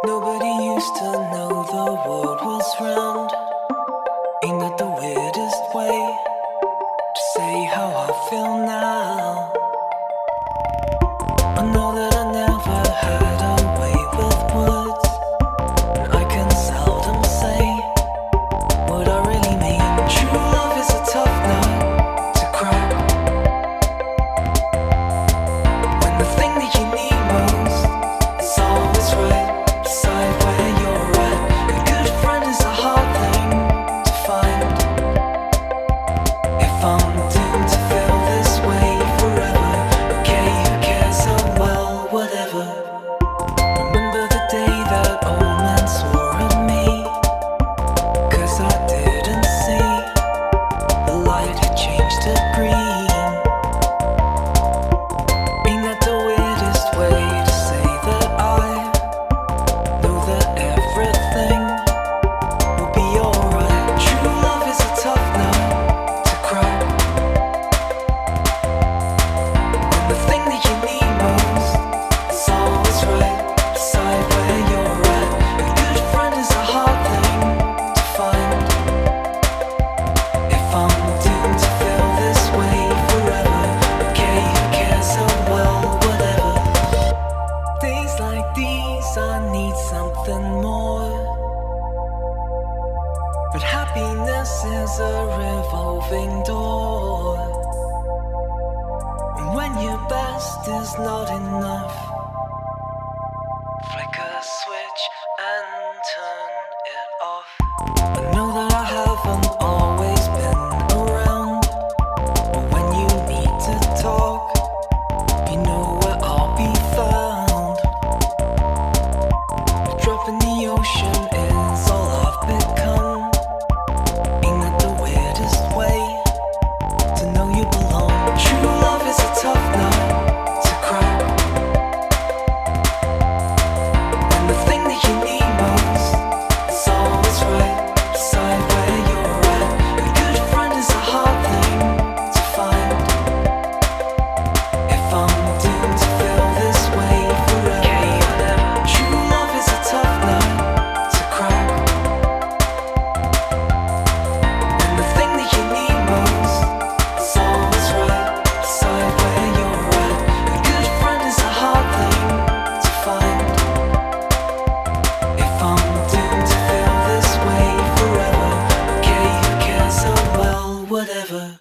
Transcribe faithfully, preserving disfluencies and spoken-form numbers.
Nobody used to know the world was round. Ain't that the weirdest way to say how I feel now? I know that I never had a way with words, and I can seldom say what I really mean. True love is a tough nut to crack. When the thing that you need most is always right beside where you're at. A good friend is a hard thing to find. If I'm doomed to feel this way forever, okay, who cares? Oh well, whatever. Remember the day that old man swore at me, 'cause I didn't see the light had changed to green. Ain't that the weirdest way to say that I know that everything will be alright? True love is a tough nut to crack. When the thing that you need most is always right beside where you're at. A good friend is a hard thing to find. If I'm doomed to feel this way forever, okay, who cares? Oh well, whatever. Days like these, I need something more. But happiness is a revolving door. And when your best is not enough,